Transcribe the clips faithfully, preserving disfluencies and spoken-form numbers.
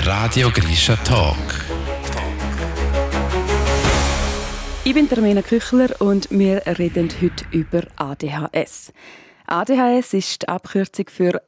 Radio Grisha Talk. Ich bin Termina Küchler und wir reden heute über A D H S. A D H S ist die Abkürzung für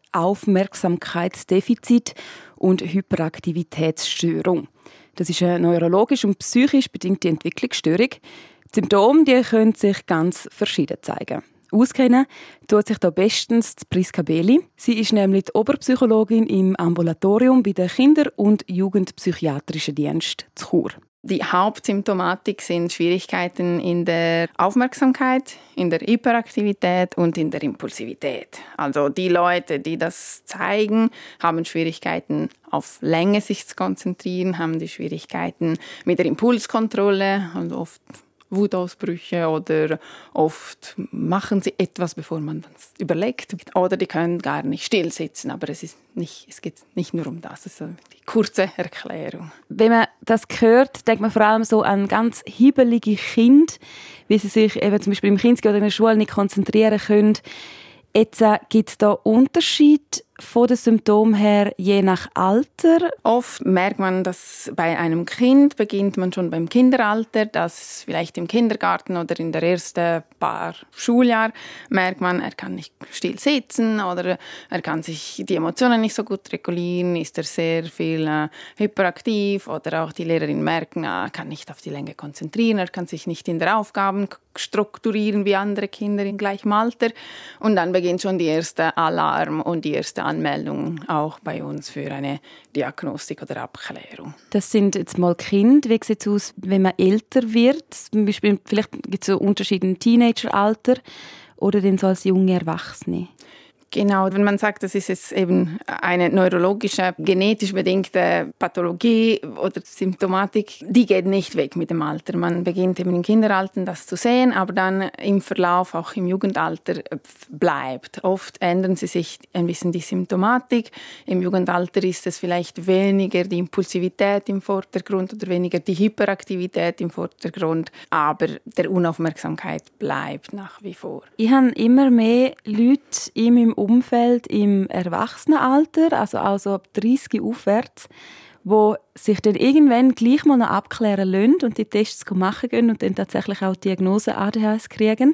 Aufmerksamkeitsdefizit und Hyperaktivitätsstörung. Das ist eine neurologisch und psychisch bedingte Entwicklungsstörung. Die Symptome die können sich ganz verschieden zeigen. Auskennen tut sich da bestens Priska Beli. Sie ist nämlich die Oberpsychologin im Ambulatorium bei der Kinder- und Jugendpsychiatrischen Dienst zu Chur. Die Hauptsymptomatik sind Schwierigkeiten in der Aufmerksamkeit, in der Hyperaktivität und in der Impulsivität. Also die Leute, die das zeigen, haben Schwierigkeiten, auf Länge sich zu konzentrieren, haben die Schwierigkeiten mit der Impulskontrolle, also oft Wutausbrüche oder oft machen sie etwas, bevor man das überlegt. Oder die können gar nicht still sitzen, aber es, ist nicht, es geht nicht nur um das. Das ist die kurze Erklärung. Wenn man das hört, denkt man vor allem so an ganz hibbelige Kinder, wie sie sich eben zum Beispiel im Kinski oder in der Schule nicht konzentrieren können. Jetzt äh, gibt es da Unterschied von den Symptomen her, je nach Alter? Oft merkt man, dass bei einem Kind beginnt man schon beim Kinderalter, dass vielleicht im Kindergarten oder in der ersten paar Schuljahr merkt man, er kann nicht still sitzen oder er kann sich die Emotionen nicht so gut regulieren, ist er sehr viel äh, hyperaktiv oder auch die Lehrerin merken, er kann nicht auf die Länge konzentrieren, er kann sich nicht in der Aufgaben strukturieren wie andere Kinder im gleichen Alter und dann beginnt schon die erste Alarm und die erste Anmeldung auch bei uns für eine Diagnostik oder Abklärung. Das sind jetzt mal Kinder. Wie sieht es aus, wenn man älter wird? Zum Beispiel, vielleicht gibt es so Unterschiede im Teenageralter oder dann so als junge Erwachsene? Genau, wenn man sagt, das ist jetzt eben eine neurologische, genetisch bedingte Pathologie oder Symptomatik, die geht nicht weg mit dem Alter. Man beginnt eben im Kinderalter das zu sehen, aber dann im Verlauf auch im Jugendalter bleibt. Oft ändern sie sich ein bisschen die Symptomatik. Im Jugendalter ist es vielleicht weniger die Impulsivität im Vordergrund oder weniger die Hyperaktivität im Vordergrund, aber der Unaufmerksamkeit bleibt nach wie vor. Ich habe immer mehr Leute in meinem Umfeld im Erwachsenenalter, also also ab dreißig aufwärts, wo sich dann irgendwann gleich mal noch abklären lassen und die Tests machen gehen und dann tatsächlich auch die Diagnose A D H S kriegen.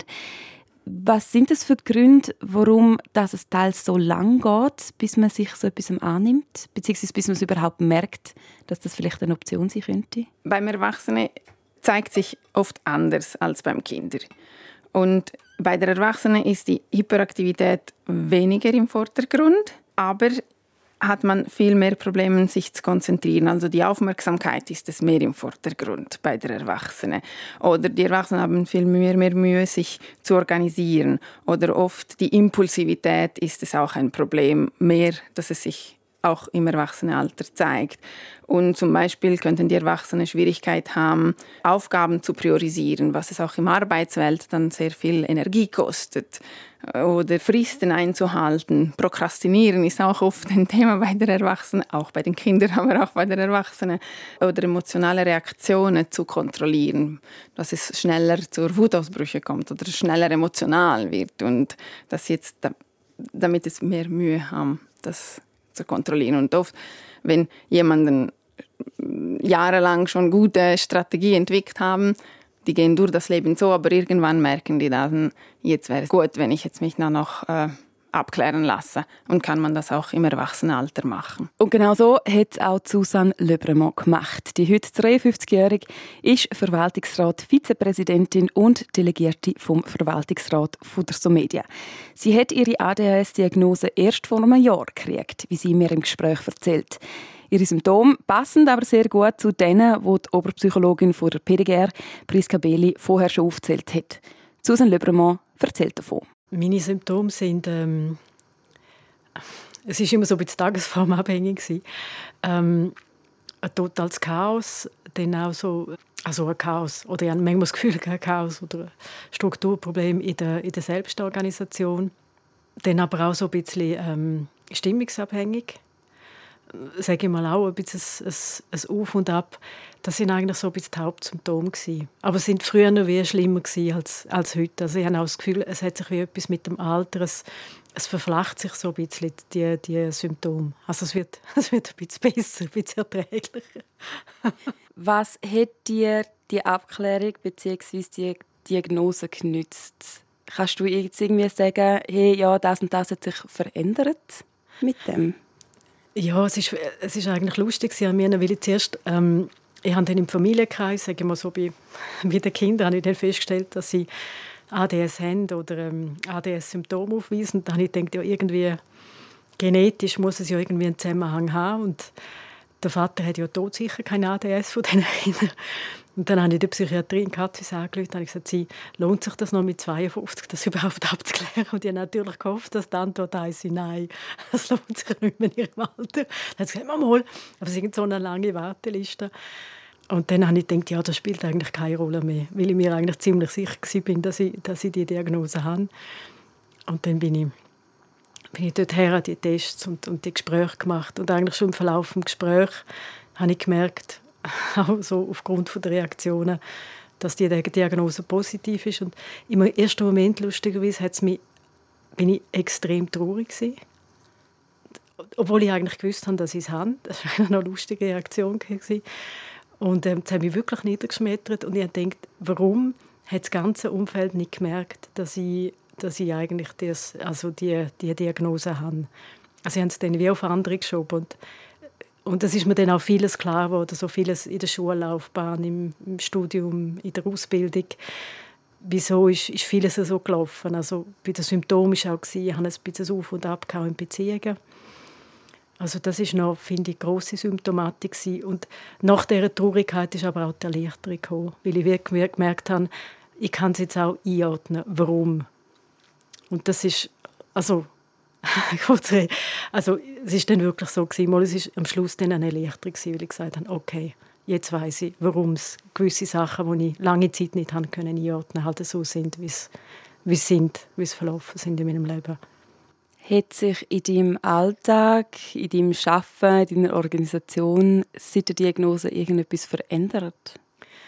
Was sind das für Gründe, warum das es teils so lang geht, bis man sich so etwas annimmt, beziehungsweise bis man es überhaupt merkt, dass das vielleicht eine Option sein könnte? Beim Erwachsenen zeigt sich oft anders als beim Kinder. Und bei der Erwachsenen ist die Hyperaktivität weniger im Vordergrund, aber hat man viel mehr Probleme, sich zu konzentrieren. Also die Aufmerksamkeit ist es mehr im Vordergrund bei der Erwachsenen. Oder die Erwachsenen haben viel mehr, mehr Mühe, sich zu organisieren. Oder oft die Impulsivität ist es auch ein Problem mehr, dass es sich auch im Erwachsenenalter zeigt. Und zum Beispiel könnten die Erwachsenen Schwierigkeit haben, Aufgaben zu priorisieren, was es auch im Arbeitswelt dann sehr viel Energie kostet. Oder Fristen einzuhalten. Prokrastinieren ist auch oft ein Thema bei der Erwachsenen, auch bei den Kindern, aber auch bei den Erwachsenen. Oder emotionale Reaktionen zu kontrollieren, dass es schneller zu Wutausbrüchen kommt oder schneller emotional wird. Und dass jetzt, damit es mehr Mühe haben, das zu kontrollieren. Und oft, wenn jemanden jahrelang schon gute Strategie entwickelt haben, die gehen durch das Leben so, aber irgendwann merken die dann, jetzt wäre es gut, wenn ich jetzt mich dann noch äh, abklären lasse. Und kann man das auch im Erwachsenenalter machen. Und genau so hat es auch Susanne Lebremont gemacht. Die heute dreiundfünfzigjährige ist Verwaltungsrat, Vizepräsidentin und Delegierte vom Verwaltungsrat von der Somedia. Sie hat ihre A D H S-Diagnose erst vor einem Jahr gekriegt, wie sie mir im Gespräch erzählt. Ihre Symptome passen aber sehr gut zu denen, die die Oberpsychologin von der P D G R, Priska Beli, vorher schon aufgezählt hat. Susanne Lebremont erzählt davon. Meine Symptome sind, ähm, es ist immer so ein bisschen tagesformabhängig. Ähm, ein totales Chaos, dann auch so, also ein Chaos, oder ich habe manchmal das Gefühl, ein Chaos oder ein Strukturproblem in der, in der Selbstorganisation. Dann aber auch so ein bisschen ähm, stimmungsabhängig. Sage ich mal auch ein bisschen ein, ein, ein Auf und Ab. Das sind eigentlich so ein bisschen die Hauptsymptome gewesen. Aber es sind früher noch wie schlimmer gewesen als, als heute. Also ich habe auch das Gefühl, es hat sich wie etwas mit dem Alter, es, es verflacht sich so ein bisschen, die, die Symptome. Also es wird, es wird ein bisschen besser, ein bisschen erträglicher. Was hat dir die Abklärung bzw. die Diagnose genützt? Kannst du jetzt irgendwie sagen, hey, ja, das und das hat sich verändert mit dem? Ja, es ist, es ist eigentlich lustig an mir, weil ich zuerst, ähm, ich habe dann im Familienkreis, sage ich mal so, bei, bei den Kindern, habe ich dann festgestellt, dass sie A D S haben oder ähm, A D S-Symptome aufweisen. Da habe ich gedacht, ja, irgendwie genetisch muss es ja irgendwie einen Zusammenhang haben. Und der Vater hat ja todsicher kein A D S von diesen Kindern. Und dann habe ich die Psychiatrie in Katzis angerufen und habe gesagt, sie, lohnt sich das noch mit zweiundfünfzig, das überhaupt abzuklären? Und ich habe natürlich gehofft, dass die Antwort heisst, nein, das lohnt sich nicht mehr in ihrem Alter. Dann hat sie gesagt, mal, mal. Aber es ist so eine lange Warteliste. Und dann habe ich gedacht, ja, das spielt eigentlich keine Rolle mehr, weil ich mir eigentlich ziemlich sicher war, dass ich, dass ich die Diagnose habe. Und dann bin ich, bin ich dort her, die Tests und, und die Gespräche gemacht. Und eigentlich schon im Verlauf des Gesprächs habe ich gemerkt, auch so aufgrund der Reaktionen, dass die Diagnose positiv ist. Und im ersten Moment, lustigerweise, hat's mich, bin ich extrem traurig gewesen. Obwohl ich eigentlich gewusst habe, dass ich es habe. Das war eine lustige Reaktion gewesen. Und ähm, das hat mich wirklich niedergeschmettert. Und ich habe gedacht, warum hat das ganze Umfeld nicht gemerkt, dass ich, dass ich eigentlich das, also die, die Diagnose habe. Also sie haben es dann wie auf andere geschoben. Und Und es ist mir dann auch vieles klar geworden, so vieles in der Schullaufbahn, im, im Studium, in der Ausbildung. Wieso ist, ist vieles so gelaufen? Also bei den Symptomen war auch, ich habe ein bisschen Auf und Ab in Beziehungen. Also das ist noch, finde ich, grosse Symptomatik gewesen. Und nach dieser Traurigkeit ist aber auch die Erleichterung gekommen, weil ich wirklich gemerkt habe, ich kann es jetzt auch einordnen, warum. Und das ist, also Also, es war dann wirklich so, es war am Schluss dann eine Erleichterung, weil ich gesagt habe, okay, jetzt weiss ich, warum es gewisse Sachen, die ich lange Zeit nicht einordnen konnte, halt so sind, wie es, wie es sind, wie es verlaufen sind in meinem Leben. Hat sich in deinem Alltag, in deinem Arbeiten, in deiner Organisation seit der Diagnose irgendetwas verändert?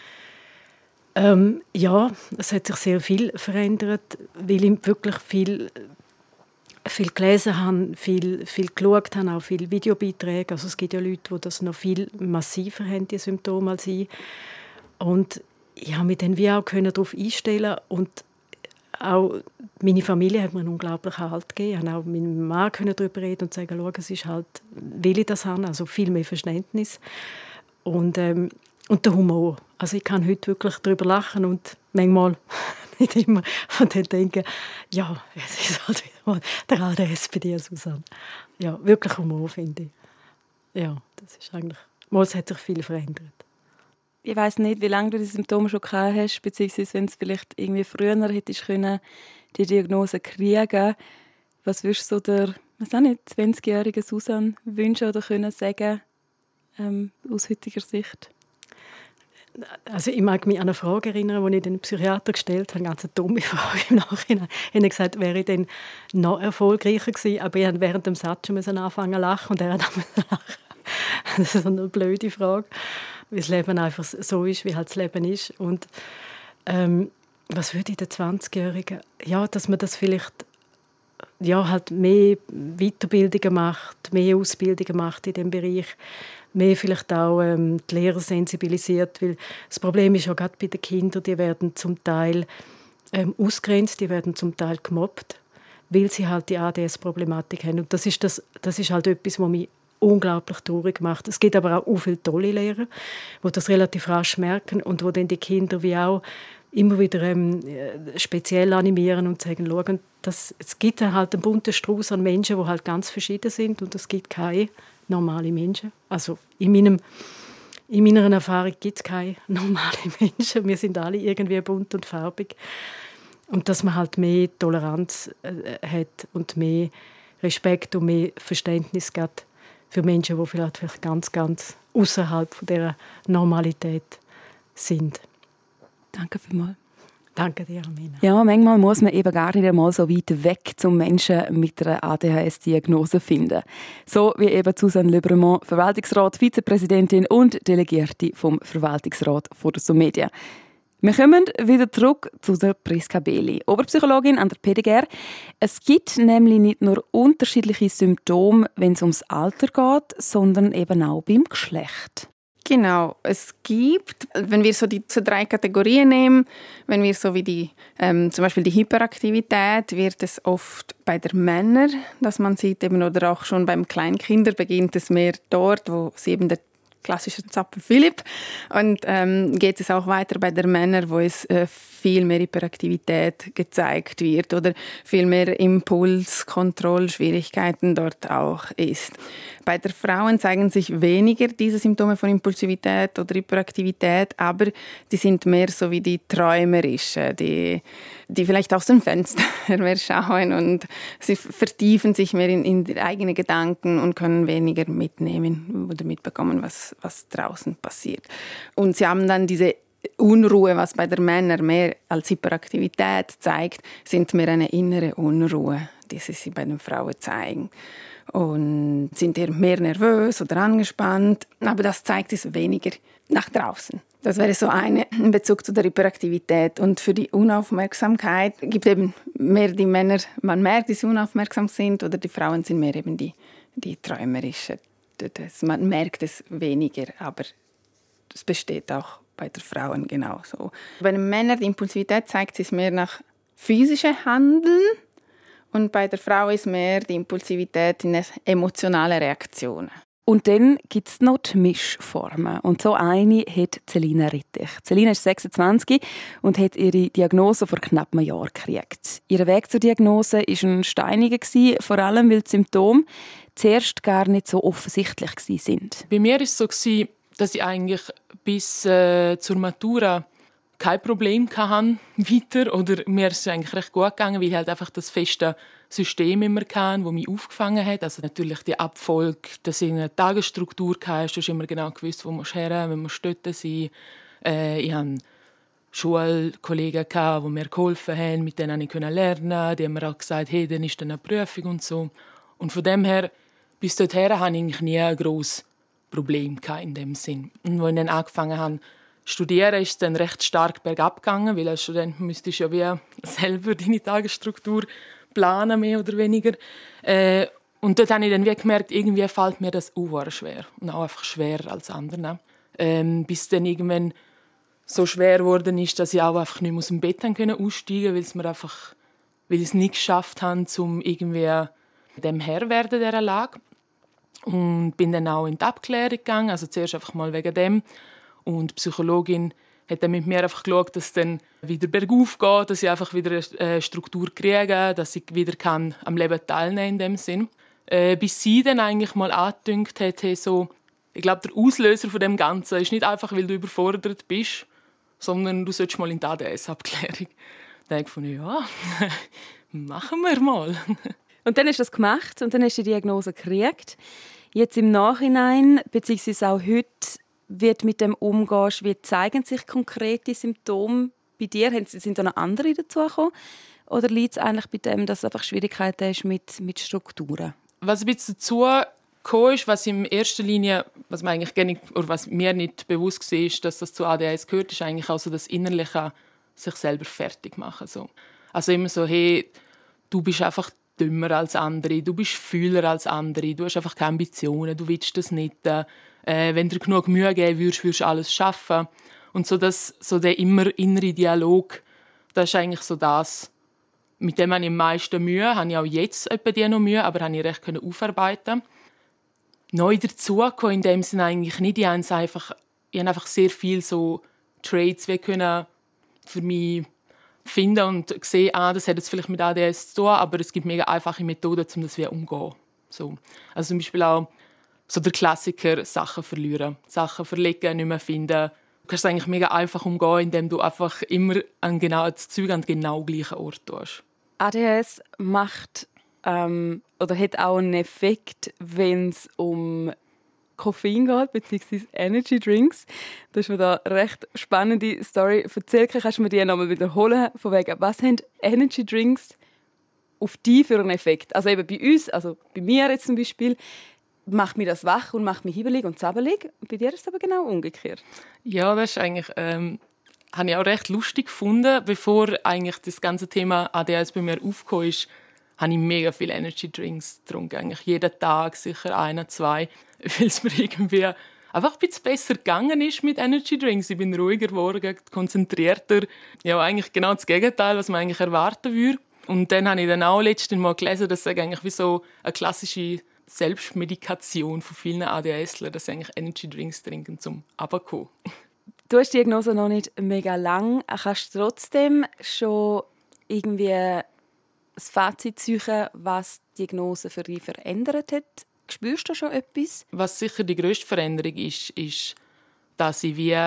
Ähm, ja, es hat sich sehr viel verändert, weil ich wirklich viel viel gelesen habe, viel, viel geschaut habe, auch viele Videobeiträge. Also es gibt ja Leute, die das noch viel massiver haben, die Symptome als ich. Und ich habe mich dann wie auch darauf einstellen und auch meine Familie hat mir einen unglaublichen Halt gegeben. Ich konnte auch mit meinem Mann darüber reden und sagen, schau, es ist halt, will ich das haben, also viel mehr Verständnis. Und, ähm, und der Humor. Also ich kann heute wirklich darüber lachen und manchmal nicht immer von dem denken, ja, es ist halt wieder mal der A D S bei dir, Susanne. Ja, wirklich Humor, finde ich. Ja, das ist eigentlich, mal, es hat sich viel verändert. Ich weiss nicht, wie lange du die Symptome schon gehabt hast, beziehungsweise wenn du vielleicht irgendwie früher hättest können, die Diagnose kriegen. Was würdest du so der, was auch nicht, zwanzigjährigen Susanne wünschen oder können sagen, ähm, aus heutiger Sicht? Also ich mag mich an eine Frage erinnern, die ich den Psychiater gestellt habe, eine ganz dumme Frage im Nachhinein. Ich habe gesagt, wäre ich dann noch erfolgreicher gewesen, aber ich musste während dem Satz schon anfangen zu lachen und er hat auch lachen. Das ist so eine blöde Frage, weil das Leben einfach so ist, wie halt das Leben ist. Und ähm, was würde ich den zwanzigjährigen? Ja, dass man das vielleicht ja, halt mehr Weiterbildungen macht, mehr Ausbildungen macht in diesem Bereich, mehr vielleicht auch ähm, die Lehrer sensibilisiert, weil das Problem ist ja gerade bei den Kindern, die werden zum Teil ähm, ausgrenzt, die werden zum Teil gemobbt, weil sie halt die A D S-Problematik haben. Und das ist, das, das ist halt etwas, was mich unglaublich traurig macht. Es gibt aber auch viele tolle Lehrer, die das relativ rasch merken und wo dann die Kinder wie auch immer wieder ähm, speziell animieren und sagen, schauen, dass, es gibt halt einen bunten Strauß an Menschen, die halt ganz verschieden sind und es gibt keine normale Menschen. Also in, meinem, in meiner Erfahrung gibt es keine normalen Menschen. Wir sind alle irgendwie bunt und farbig. Und dass man halt mehr Toleranz äh, hat und mehr Respekt und mehr Verständnis gibt für Menschen, die vielleicht, vielleicht ganz, ganz außerhalb von dieser Normalität sind. Danke vielmals. Danke dir, Amina. Ja, manchmal muss man eben gar nicht einmal so weit weg zum Menschen mit einer A D H S-Diagnose finden. So wie eben Susanne Lübremont, Verwaltungsrat, Vizepräsidentin und Delegierte vom Verwaltungsrat von der Somedia. Wir kommen wieder zurück zu der Priska Beli, Oberpsychologin an der P D G R. Es gibt nämlich nicht nur unterschiedliche Symptome, wenn es ums Alter geht, sondern eben auch beim Geschlecht. Genau, es gibt, wenn wir so die so drei Kategorien nehmen, wenn wir so wie die, ähm, zum Beispiel die Hyperaktivität, wird es oft bei der Männer, dass man sieht eben, oder auch schon beim Kleinkinder beginnt es mehr dort, wo sie eben der klassischer Zapper Philipp. Und ähm, geht es auch weiter bei den Männern, wo es äh, viel mehr Hyperaktivität gezeigt wird oder viel mehr Impulskontrollschwierigkeiten dort auch ist. Bei den Frauen zeigen sich weniger diese Symptome von Impulsivität oder Hyperaktivität, aber die sind mehr so wie die träumerischen, die, die vielleicht aus dem Fenster mehr schauen und sie vertiefen sich mehr in, in die eigenen Gedanken und können weniger mitnehmen oder mitbekommen, was, was draußen passiert. Und sie haben dann diese Unruhe, was bei den Männern mehr als Hyperaktivität zeigt, sind mehr eine innere Unruhe, die sie bei den Frauen zeigen. Und sind eher mehr nervös oder angespannt, aber das zeigt es weniger nach draußen. Das wäre so eine in Bezug zu der Hyperaktivität. Und für die Unaufmerksamkeit gibt es eben mehr die Männer, man merkt, dass sie unaufmerksam sind, oder die Frauen sind mehr eben die, die träumerischen. Das, man merkt es weniger, aber es besteht auch bei den Frauen genauso. Bei den Männern, die Impulsivität zeigt sich mehr nach physischem Handeln. Und bei der Frau ist mehr die Impulsivität in emotionale Reaktionen. Und dann gibt es noch die Mischformen. Und so eine hat Celina Rittich. Celina ist sechsundzwanzig und hat ihre Diagnose vor knapp einem Jahr gekriegt. Ihr Weg zur Diagnose war ein steiniger, vor allem weil die Symptome zuerst gar nicht so offensichtlich waren. Bei mir war es so, dass ich eigentlich bis äh, zur Matura kein Problem hatte weiter, oder mir ist es eigentlich recht gut gegangen, weil ich halt einfach das feste System immer hatte, das mich aufgefangen hat. Also natürlich die Abfolge, dass ich eine Tagesstruktur hatte, du hast immer genau gewusst, wo musst du her, wenn musst du dort sein. Äh, ich hatte Schulkollegen, die mir geholfen haben, mit denen ich lernen. Die haben mir auch gesagt, hey, dann ist dann eine Prüfung und so. Und von dem her, bis dorthin hatte ich eigentlich nie ein grosses Problem in dem Sinn. Und als ich dann angefangen habe, Studieren ist dann recht stark bergab gegangen, weil als Student müsstest du ja wie selber deine Tagesstruktur planen, mehr oder weniger. Äh, und dort habe ich dann wie gemerkt, irgendwie fällt mir das auch schwer. Und auch einfach schwerer als anderen. Ähm, bis dann irgendwann so schwer geworden ist, dass ich auch einfach nicht mehr aus dem Bett aussteigen konnte, weil, es mir einfach, weil ich es nicht geschafft habe, um irgendwie dem Herr werden dieser Lage. Und bin dann auch in die Abklärung gegangen, also zuerst einfach mal wegen dem. Und die Psychologin hat dann mit mir einfach geschaut, dass es dann wieder bergauf geht, dass ich einfach wieder eine Struktur kriege, dass ich wieder kann am Leben teilnehmen in dem Sinn. Äh, bis sie dann eigentlich mal angedünkt hat, hey, so, ich glaube, der Auslöser von dem Ganzen ist nicht einfach, weil du überfordert bist, sondern du solltest mal in die A D S-Abklärung. Dann habe ich gefunden, ja, machen wir mal. Und dann hast du das gemacht und dann hast du die Diagnose gekriegt. Jetzt im Nachhinein, beziehungsweise auch heute, wie du mit dem umgehst, wie zeigen sich konkrete Symptome bei dir? Sind da noch andere dazugekommen? Oder liegt es eigentlich bei dem, dass du einfach Schwierigkeiten hast mit, mit Strukturen? Was ein bisschen dazu gekommen ist, was in erster Linie, was, man eigentlich gar nicht, oder was mir nicht bewusst war, ist, dass das zu A D H S gehört, ist eigentlich auch so das Innerliche, sich selber fertig machen. So. Also immer so, hey, du bist einfach dümmer als andere, du bist fühler als andere, du hast einfach keine Ambitionen, du willst das nicht. Äh, wenn du dir genug Mühe geben würdest, würdest du alles schaffen. Und so, das, so der immer innere Dialog, das ist eigentlich so das, mit dem habe ich am meisten Mühe, habe ich auch jetzt etwa die noch Mühe, aber habe ich recht aufarbeiten. Neu dazugekommen in dem Sinne eigentlich nicht. Ich habe einfach, ich habe einfach sehr viel so Traits wie können für mich finden und sehen, ah, das hat jetzt vielleicht mit A D S zu tun, aber es gibt mega einfache Methoden, um das wieder umzugehen. So. Also zum Beispiel auch so der Klassiker, Sachen verlieren, Sachen verlegen, nicht mehr finden. Du kannst es eigentlich mega einfach umgehen, indem du einfach immer an genau, das Zeug an genau gleichen Ort tust. A D H S macht ähm, oder hat auch einen Effekt, wenn es um Koffein geht, beziehungsweise Energy Drinks. Du hast mir da eine recht spannende Story erzählt. Kannst du mir die nochmal wiederholen? Von wegen, was haben Energy Drinks auf dich für einen Effekt? Also eben bei uns, also bei mir jetzt zum Beispiel, macht mich das wach und macht mich hibbelig und zappelig. Bei dir ist es aber genau umgekehrt. Ja, das ist eigentlich ähm, habe ich auch recht lustig gefunden. Bevor eigentlich das ganze Thema A D H S bei mir aufgekommen ist, habe ich mega viele Energy Drinks getrunken. Eigentlich jeden Tag, sicher ein, zwei. Weil es mir irgendwie einfach ein bisschen besser gegangen ist mit Energy Drinks. Ich bin ruhiger geworden, konzentrierter. Ja, eigentlich genau das Gegenteil, was man eigentlich erwarten würde. Und dann habe ich dann auch letztens mal gelesen, dass es eigentlich wie so eine klassische Selbstmedikation von vielen A D H S-Lern, dass sie eigentlich Energy Drinks trinken, zum runterzukommen. Du hast die Diagnose noch nicht mega lang. Kannst du trotzdem schon irgendwie das Fazit ziehen, was die Diagnose für dich verändert hat? Spürst du schon etwas? Was sicher die grösste Veränderung ist, ist, dass ich wie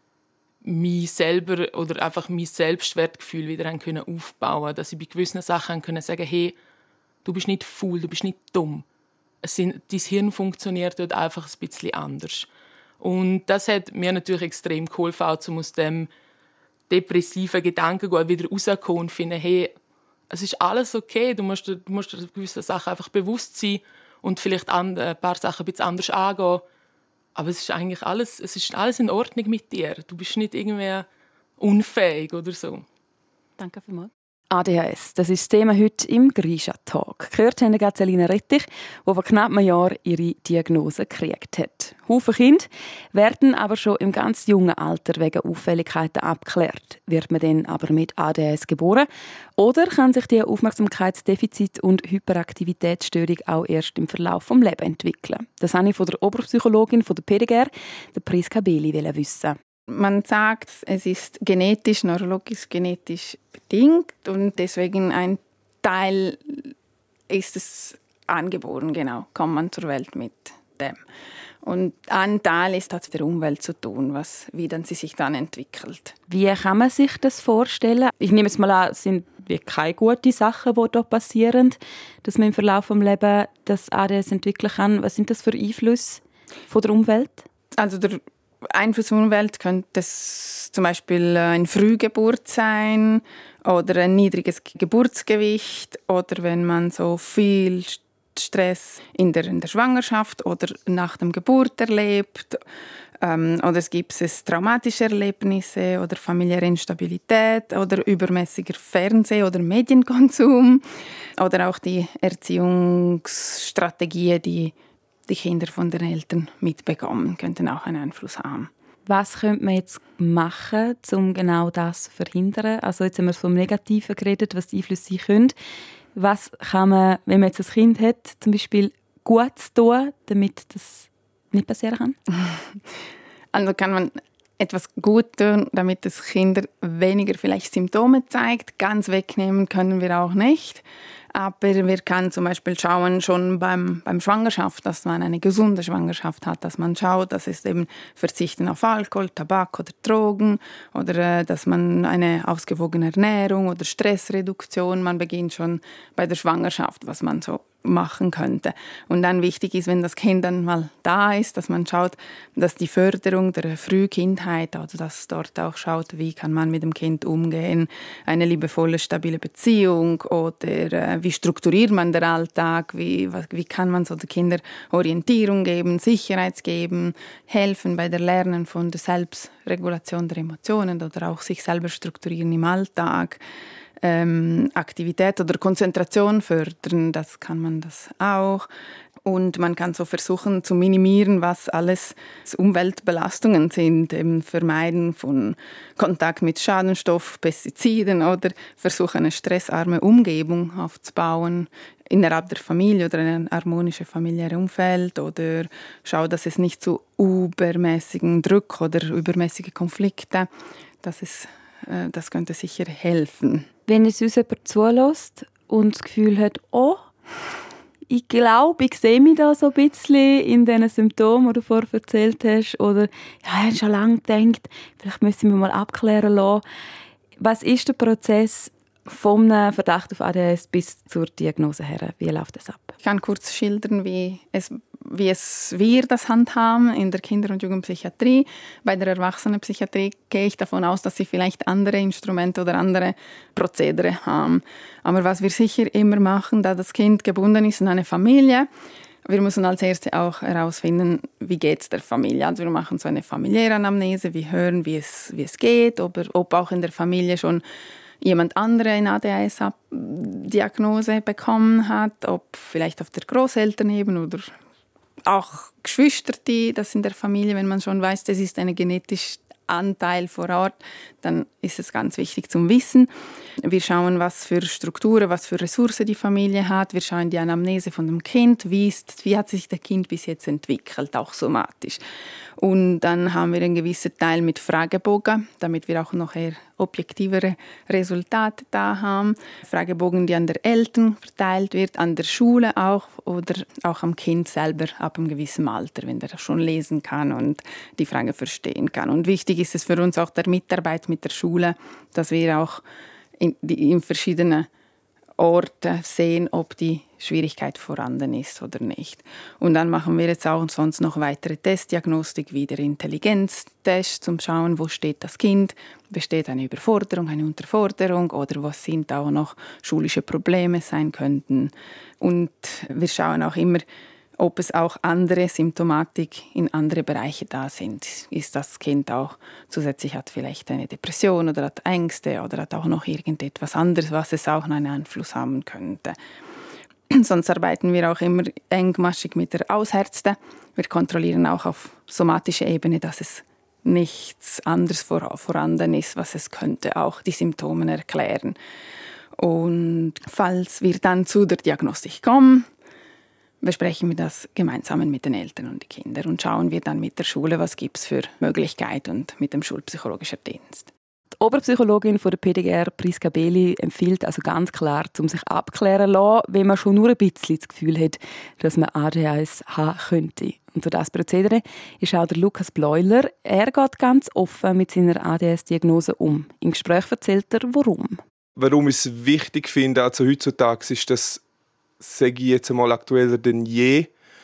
mich selber oder einfach mein Selbstwertgefühl wieder aufbauen konnte. Dass ich bei gewissen Sachen sagen konnte, hey, du bist nicht faul, du bist nicht dumm. Es sind, dein Hirn funktioniert dort einfach ein bisschen anders. Und das hat mir natürlich extrem geholfen, um aus dem depressiven Gedankengut wieder rauszukommen und finden, hey, es ist alles okay, du musst, du musst gewisse Sachen einfach bewusst sein und vielleicht ein paar Sachen ein bisschen anders angehen. Aber es ist eigentlich alles, es ist alles in Ordnung mit dir. Du bist nicht irgendwie unfähig oder so. Danke vielmals. A D H S, das ist das Thema heute im Grisha Talk. Gehört haben wir Selina Rettich, die vor knapp einem Jahr ihre Diagnose gekriegt hat. Haufen Kinder werden aber schon im ganz jungen Alter wegen Auffälligkeiten abgeklärt. Wird man dann aber mit A D H S geboren? Oder kann sich die Aufmerksamkeitsdefizit- und Hyperaktivitätsstörung auch erst im Verlauf des Lebens entwickeln? Das wollte ich von der Oberpsychologin von der P D G R, der Priska Beli, wissen. Man sagt, es ist genetisch, neurologisch genetisch bedingt und deswegen ein Teil ist es angeboren, genau, kommt man zur Welt mit dem. Und ein Teil ist hat der Umwelt zu tun, was, wie dann sie sich dann entwickelt. Wie kann man sich das vorstellen? Ich nehme es mal an, es sind keine guten Sachen, die hier passieren, dass man im Verlauf des Lebens das A D H S entwickeln kann. Was sind das für Einflüsse von der Umwelt? Also der Einfluss der Umwelt könnte es zum Beispiel eine Frühgeburt sein oder ein niedriges Geburtsgewicht oder wenn man so viel Stress in der, in der Schwangerschaft oder nach der Geburt erlebt. Ähm, oder es gibt es traumatische Erlebnisse oder familiäre Instabilität oder übermäßiger Fernseh- oder Medienkonsum oder auch die Erziehungsstrategien, die die Kinder von den Eltern mitbekommen, könnten auch einen Einfluss haben. Was könnte man jetzt machen, um genau das zu verhindern? Also jetzt haben wir vom Negativen geredet, was die Einflüsse sein können. Was kann man, wenn man jetzt ein Kind hat, zum Beispiel gut tun, damit das nicht passieren kann? Also kann man etwas gut tun, damit das Kinder weniger vielleicht Symptome zeigt. Ganz wegnehmen können wir auch nicht. Aber wir können zum Beispiel schauen, schon beim, beim Schwangerschaft, dass man eine gesunde Schwangerschaft hat, dass man schaut, dass es eben Verzichten auf Alkohol, Tabak oder Drogen oder äh, dass man eine ausgewogene Ernährung oder Stressreduktion, man beginnt schon bei der Schwangerschaft, was man so machen könnte. Und dann wichtig ist, wenn das Kind dann mal da ist, dass man schaut, dass die Förderung der Frühkindheit, also dass dort auch schaut, wie kann man mit dem Kind umgehen, eine liebevolle, stabile Beziehung oder äh, wie strukturiert man den Alltag, wie, wie kann man so den Kindern Orientierung geben, Sicherheit geben, helfen bei der Lernen von der Selbstregulation der Emotionen oder auch sich selber strukturieren im Alltag. Ähm, Aktivität oder Konzentration fördern, das kann man das auch. Und man kann so versuchen zu minimieren, was alles Umweltbelastungen sind, eben Vermeiden von Kontakt mit Schadstoffen, Pestiziden oder versuchen, eine stressarme Umgebung aufzubauen innerhalb der Familie oder ein harmonisches familiäres Umfeld oder schau, dass es nicht zu übermäßigen Druck oder übermäßige Konflikte, das ist, äh, das könnte sicher helfen. Wenn es uns jemand zulässt und das Gefühl hat, oh, ich glaube, ich sehe mich da so ein bisschen in diesen Symptomen, die du vorher erzählt hast, oder ja, ich habe schon lange gedacht, vielleicht müssen wir mal abklären lassen. Was ist der Prozess vom Verdacht auf A D H S bis zur Diagnose her? Wie läuft das ab? Ich kann kurz schildern, wie es, wie es wir das handhaben in der Kinder- und Jugendpsychiatrie. Bei der Erwachsenenpsychiatrie gehe ich davon aus, dass sie vielleicht andere Instrumente oder andere Prozedere haben. Aber was wir sicher immer machen, da das Kind gebunden ist in eine Familie Wir müssen als Erste auch herausfinden, wie geht es der Familie. Also wir machen so eine familiäre Anamnese, wir hören, wie es, wie es geht, ob, er, ob auch in der Familie schon jemand andere eine A D H S-Diagnose bekommen hat, ob vielleicht auf der Großelternebene oder auch Geschwister, die das in der Familie, wenn man schon weiß, das ist ein genetischer Anteil vor Ort, dann ist es ganz wichtig zum Wissen. Wir schauen, was für Strukturen, was für Ressourcen die Familie hat. Wir schauen die Anamnese von dem Kind, wie, ist, wie hat sich das Kind bis jetzt entwickelt, auch somatisch. Und dann haben wir einen gewissen Teil mit Fragebogen, damit wir auch noch eher objektivere Resultate da haben. Fragebogen, die an der Eltern verteilt wird, an der Schule auch oder auch am Kind selber ab einem gewissen Alter, wenn der schon lesen kann und die Frage verstehen kann. Und wichtig ist es für uns auch der Mitarbeit mit der Schule, dass wir auch in, die, in verschiedenen Orten sehen, ob die Schwierigkeit vorhanden ist oder nicht. Und dann machen wir jetzt auch sonst noch weitere Testdiagnostik, wie der Intelligenztest, um zu schauen, wo steht das Kind, besteht eine Überforderung, eine Unterforderung oder was sind auch noch schulische Probleme sein könnten. Und wir schauen auch immer, ob es auch andere Symptomatik in andere Bereiche da sind. Ist das Kind auch zusätzlich hat vielleicht eine Depression oder hat Ängste oder hat auch noch irgendetwas anderes, was es auch noch einen Einfluss haben könnte. Sonst arbeiten wir auch immer engmaschig mit der Hausärzte. Wir kontrollieren auch auf somatischer Ebene, dass es nichts anderes vorhanden ist, was es könnte auch die Symptome erklären. Und falls wir dann zu der Diagnostik kommen, besprechen wir das gemeinsam mit den Eltern und den Kindern und schauen wir dann mit der Schule, was gibt es für Möglichkeiten und mit dem schulpsychologischen Dienst. Die Oberpsychologin von der P D G R, Priska Behli, empfiehlt also ganz klar, um sich abklären zu lassen, wenn man schon nur ein bisschen das Gefühl hat, dass man A D H S haben könnte. Und durch das Prozedere ist auch der Lukas Bleuler. Er geht ganz offen mit seiner A D H S-Diagnose um. Im Gespräch erzählt er, warum. Warum ich es wichtig finde, also heutzutage, ist das, sage ich jetzt einmal, aktueller denn je,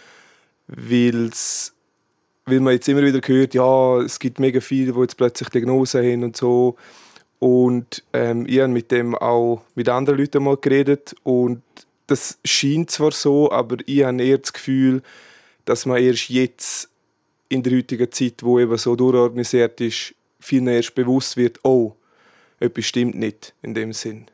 weil's, weil man jetzt immer wieder hört, ja, es gibt mega viele, die jetzt plötzlich Diagnosen haben und so. Und ähm, ich habe mit dem auch mit anderen Leuten mal geredet und das scheint zwar so, aber ich habe eher das Gefühl, dass man erst jetzt in der heutigen Zeit, wo eben so durchorganisiert ist, vielen erst bewusst wird, oh, etwas stimmt nicht in dem Sinn.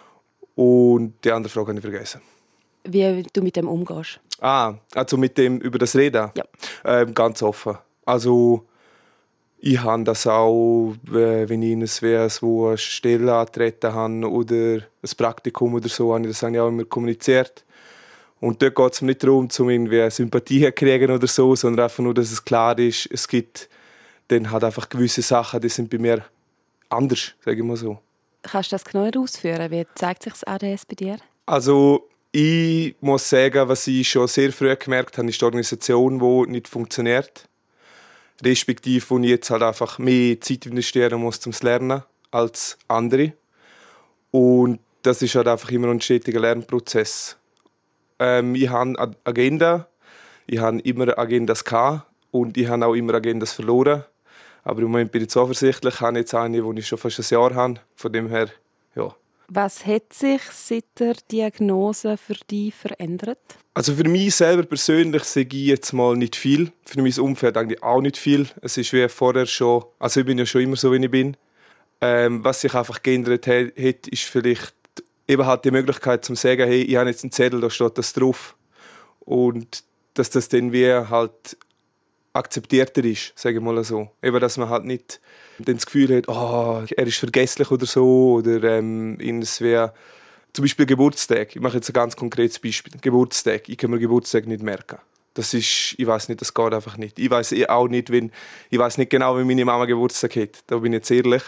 Und die andere Frage habe ich vergessen. Wie du mit dem umgehst? Ah, also mit dem über das Reden? Ja. Ähm, ganz offen. Also ich habe das auch, wenn ich in eine Stelle angetreten habe oder ein Praktikum oder so, habe ich das auch immer kommuniziert. Und dort geht es mir nicht darum, um irgendwie Sympathie zu kriegen oder so, sondern einfach nur, dass es klar ist, es gibt dann halt einfach gewisse Sachen, die sind bei mir anders, sage ich mal so. Kannst du das genauer ausführen? Wie zeigt sich das A D H S bei dir? Also ich muss sagen, was ich schon sehr früh gemerkt habe, ist die Organisation, die nicht funktioniert. Respektive, wo ich jetzt halt einfach mehr Zeit investieren muss, um zu lernen, als andere. Und das ist halt einfach immer ein stetiger Lernprozess. Ähm, ich habe eine Agenda, ich habe immer Agendas gehabt und ich habe auch immer Agendas verloren. Aber im Moment bin ich zuversichtlich, ich habe jetzt eine, die ich schon fast ein Jahr habe. Von dem her, ja. Was hat sich seit der Diagnose für dich verändert? Also für mich selber persönlich sage ich jetzt mal nicht viel. Für mein Umfeld eigentlich auch nicht viel. Es ist wie vorher schon, also ich bin ja schon immer so, wie ich bin. Ähm, was sich einfach geändert hat, ist vielleicht eben halt die Möglichkeit zu sagen, hey, ich habe jetzt einen Zettel, da steht das drauf. Und dass das dann wie halt akzeptierter ist, sage ich mal so. Eben, dass man halt nicht das Gefühl hat, oh, er ist vergesslich oder so, oder ähm, es wäre zum Beispiel Geburtstag. Ich mache jetzt ein ganz konkretes Beispiel. Geburtstag. Ich kann mir Geburtstag nicht merken. Das ist, ich weiß nicht, das geht einfach nicht. Ich weiß auch nicht, wenn, ich weiß nicht genau, wie meine Mama Geburtstag hat. Da bin ich jetzt ehrlich.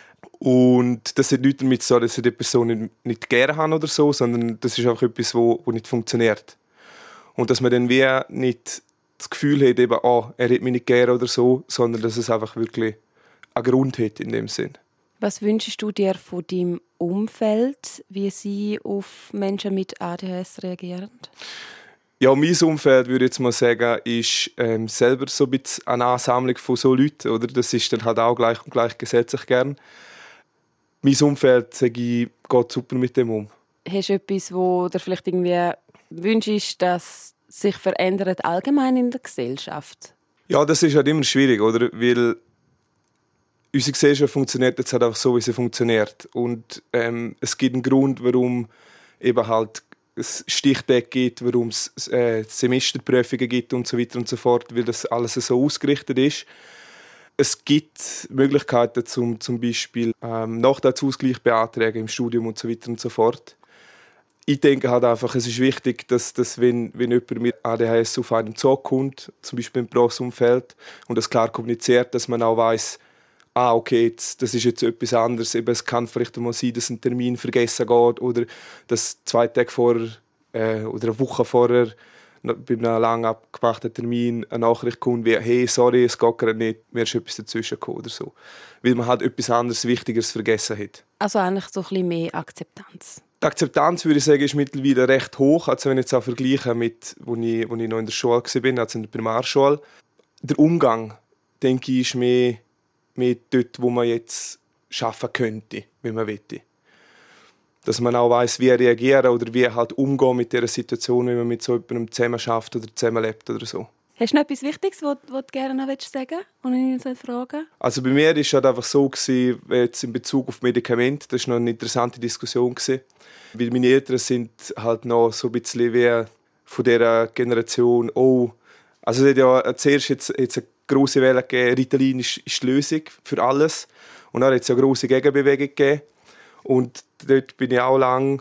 Und das hat nichts damit zu tun, dass ich die Person nicht, nicht gerne habe oder so, sondern das ist einfach etwas, wo, wo nicht funktioniert. Und dass man dann wie nicht das Gefühl hat, eben, oh, er hat mich nicht gerne oder so, sondern dass es einfach wirklich einen Grund hat in dem Sinn. Was wünschst du dir von deinem Umfeld, wie sie auf Menschen mit A D H S reagieren? Ja, mein Umfeld, würde ich jetzt mal sagen, ist ähm, selber so ein bisschen eine Ansammlung von so Leuten. Oder? Das ist dann halt auch gleich und gleich gesetzlich gern. Mein Umfeld, sage ich, geht super mit dem um. Hast du etwas, wo dir vielleicht irgendwie wünschst, dass sich verändert allgemein in der Gesellschaft? Ja, das ist halt immer schwierig, oder? Weil unsere Gesellschaft funktioniert jetzt halt einfach so, wie sie funktioniert. Und ähm, es gibt einen Grund, warum eben halt es Stichtage gibt, warum es äh, Semesterprüfungen gibt und so weiter und so fort, weil das alles so ausgerichtet ist. Es gibt Möglichkeiten, zum, zum Beispiel ähm, Nachteilsausgleich beantragen im Studium und so weiter und so fort. Ich denke halt einfach, es ist wichtig, dass, dass wenn, wenn jemand mit A D H S auf einen zukommt, zum Beispiel im Berufsumfeld, und das klar kommuniziert, dass man auch weiss, ah, okay, jetzt, das ist jetzt etwas anderes. Eben, es kann vielleicht mal sein, dass ein Termin vergessen geht oder dass zwei Tage vorher äh, oder eine Woche vorher bei einem lang abgemachten Termin eine Nachricht kommt wie «Hey, sorry, es geht gerade nicht, mir ist etwas dazwischen gekommen» oder so. Weil man halt etwas anderes, Wichtigeres vergessen hat. Also eigentlich so ein bisschen mehr Akzeptanz. Die Akzeptanz, würde ich sagen, ist mittlerweile recht hoch. Also wenn ich jetzt auch vergleiche mit, als ich, als ich noch in der Schule war, also in der Primarschule. Der Umgang, denke ich, ist mehr, mehr dort, wo man jetzt arbeiten könnte, wenn man möchte. Dass man auch weiss, wie reagieren oder wie halt umgehen mit dieser Situation, wenn man mit so jemandem zusammen arbeitet oder zusammenlebt oder so. Hast du noch etwas Wichtiges, was du gerne noch sagen willst, und ich ihn fragen? Also bei mir war es halt einfach so, jetzt in Bezug auf Medikamente, das war noch eine interessante Diskussion. Weil meine Eltern sind halt noch so ein bisschen wie von dieser Generation, oh, also es hat ja zuerst jetzt, jetzt eine grosse Welle gegeben, Ritalin ist, ist die Lösung für alles. Und dann hat es ja eine grosse Gegenbewegung gegeben. Und dort bin ich auch lang,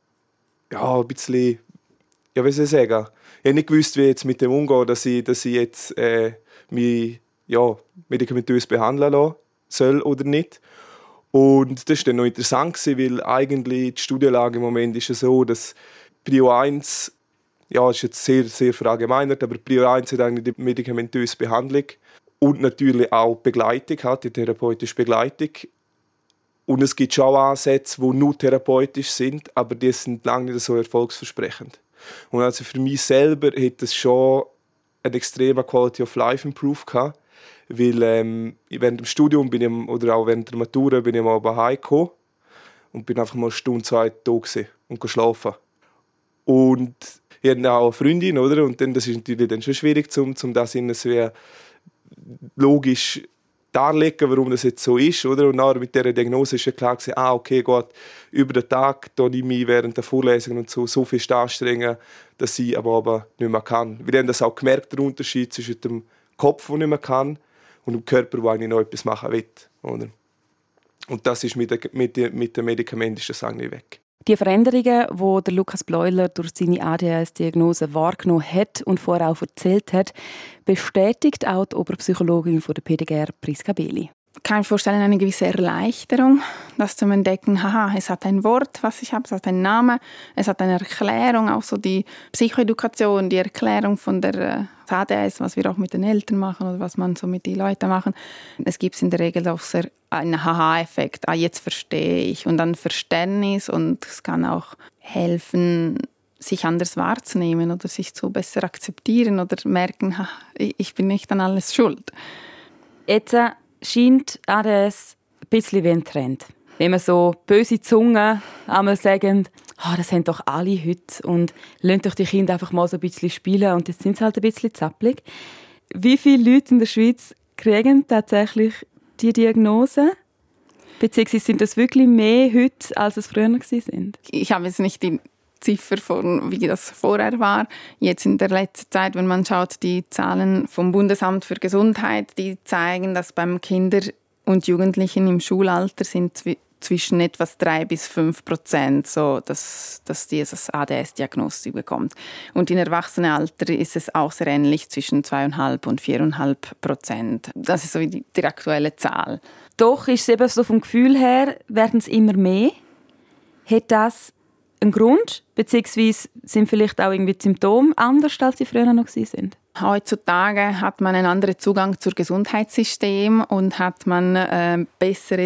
ja, ein bisschen, ja, wie soll ich sagen, ich habe nicht gewusst, wie ich jetzt mit dem umgehe, dass ich, dass ich jetzt äh, mich ja, medikamentös behandeln lassen soll oder nicht. Und das war dann noch interessant, weil eigentlich die Studienlage im Moment ist ja so, dass Prio eins, ja, ist jetzt sehr, sehr verallgemeinert, aber Prio eins hat eigentlich die medikamentöse Behandlung und natürlich auch Begleitung, halt, die therapeutische Begleitung. Und es gibt schon auch Ansätze, die nur therapeutisch sind, aber die sind lange nicht so erfolgsversprechend. Und also für mich selber hat es schon einen extremen Quality of Life Improve gehabt, weil ähm, während dem Studium bin ich, oder auch während der Matura bin ich mal bei Hause gekommen und bin einfach mal eine Stunde, zwei da gewesen und geschlafen. Und ich hatte auch eine Freundin, oder? Und dann, das ist natürlich dann schon schwierig, um, um das in so logisch darlegen, warum das jetzt so ist, oder? Und dann mit dieser Diagnose ist ja klar gewesen, ah, okay, Gott, über den Tag da ich mich während der Vorlesungen und so, so viel anstrengen, dass ich aber, aber nicht mehr kann. Wir haben das auch gemerkt, der Unterschied zwischen dem Kopf, der nicht mehr kann, und dem Körper, der eigentlich noch etwas machen will, oder? Und das ist mit, der, mit, der, mit dem Medikament ist das eigentlich weg. Die Veränderungen, die der Lukas Bleuler durch seine A D H S-Diagnose wahrgenommen hat und vorher auch erzählt hat, bestätigt auch die Oberpsychologin von der P D G R, Priska Beli. Ich kann mir vorstellen, eine gewisse Erleichterung, das zu entdecken, haha, es hat ein Wort, was ich habe, es hat einen Namen, es hat eine Erklärung, auch so die Psychoedukation, die Erklärung von der A D H S, was wir auch mit den Eltern machen oder was man so mit den Leuten machen. Es gibt in der Regel auch sehr einen Haha-Effekt, ah, jetzt verstehe ich, und dann Verständnis, und es kann auch helfen, sich anders wahrzunehmen oder sich zu besser akzeptieren oder merken, ha, ich bin nicht an alles schuld. Jetzt scheint A D H S ein bisschen wie ein Trend. Wenn man so böse Zungen einmal sagen, oh, das haben doch alle heute, und lasst doch die Kinder einfach mal so ein bisschen spielen, und jetzt sind sie halt ein bisschen zappelig. Wie viele Leute in der Schweiz kriegen tatsächlich die Diagnose? Beziehungsweise sind das wirklich mehr heute, als es früher waren? Ich habe jetzt nicht die Ziffer von, wie das vorher war. Jetzt in der letzten Zeit, wenn man schaut, die Zahlen vom Bundesamt für Gesundheit, die zeigen, dass beim Kinder und Jugendlichen im Schulalter sind zw- zwischen etwas drei bis fünf Prozent, so dass, dass dieses A D H S-Diagnose bekommt. Und im Erwachsenenalter ist es auch sehr ähnlich, zwischen zwei Komma fünf und vier Komma fünf Prozent. Das ist so die, die aktuelle Zahl. Doch ist es eben so vom Gefühl her, werden es immer mehr. Hat das einen Grund? Beziehungsweise sind vielleicht auch irgendwie die Symptome anders, als sie früher noch waren? Heutzutage hat man einen anderen Zugang zum Gesundheitssystem und hat man äh, bessere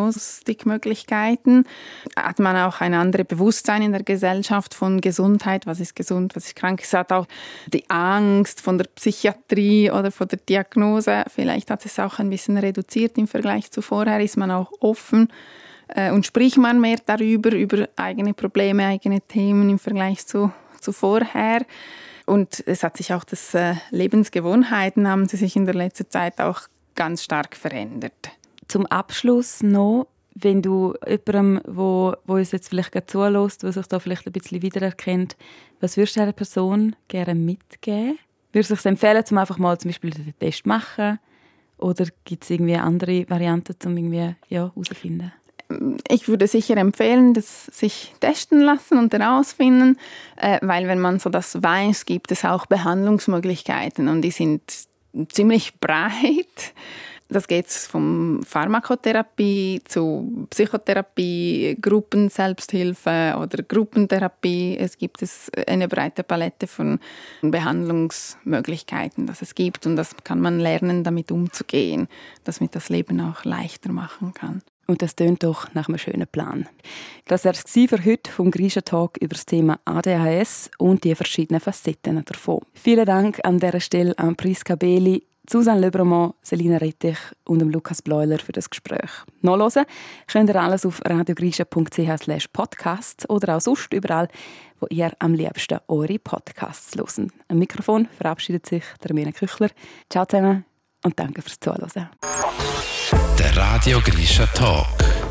Diagnostikmöglichkeiten. Hat man auch ein anderes Bewusstsein in der Gesellschaft von Gesundheit, was ist gesund, was ist krank. Es hat auch die Angst von der Psychiatrie oder von der Diagnose. Vielleicht hat es auch ein bisschen reduziert im Vergleich zu vorher. Ist man auch offen äh, und spricht man mehr darüber, über eigene Probleme, eigene Themen im Vergleich zu, zu vorher. Und es hat sich auch das äh, Lebensgewohnheiten haben sie sich in der letzten Zeit auch ganz stark verändert. Zum Abschluss noch, wenn du jemandem, wo, wo uns jetzt vielleicht gerade zuhört, der sich da vielleicht ein bisschen wiedererkennt, was würdest du einer Person gerne mitgeben? Würdest du es empfehlen, um einfach mal zum Beispiel den Test zu machen? Oder gibt es irgendwie andere Varianten, um irgendwie ja, herauszufinden? Ich würde sicher empfehlen, das sich testen lassen und herausfinden, äh, weil wenn man so das weiß, gibt es auch Behandlungsmöglichkeiten und die sind ziemlich breit. Das geht von Pharmakotherapie zu Psychotherapie, Gruppenselbsthilfe oder Gruppentherapie. Es gibt es eine breite Palette von Behandlungsmöglichkeiten, das es gibt und das kann man lernen, damit umzugehen, dass man das Leben auch leichter machen kann. Und das tönt doch nach einem schönen Plan. Das war es für heute vom Grisha Talk über das Thema A D H S und die verschiedenen Facetten davon. Vielen Dank an dieser Stelle an Priska Beli, Susanne Lebremont, Selina Rettich und Lukas Bleuler für das Gespräch. Nachhören könnt ihr alles auf radiogrisha punkt c h slash podcast oder auch sonst überall, wo ihr am liebsten eure Podcasts hört. Am Mikrofon verabschiedet sich der Mirna Küchler. Ciao zusammen und danke fürs Zuhören. Der Radio Grisha Talk.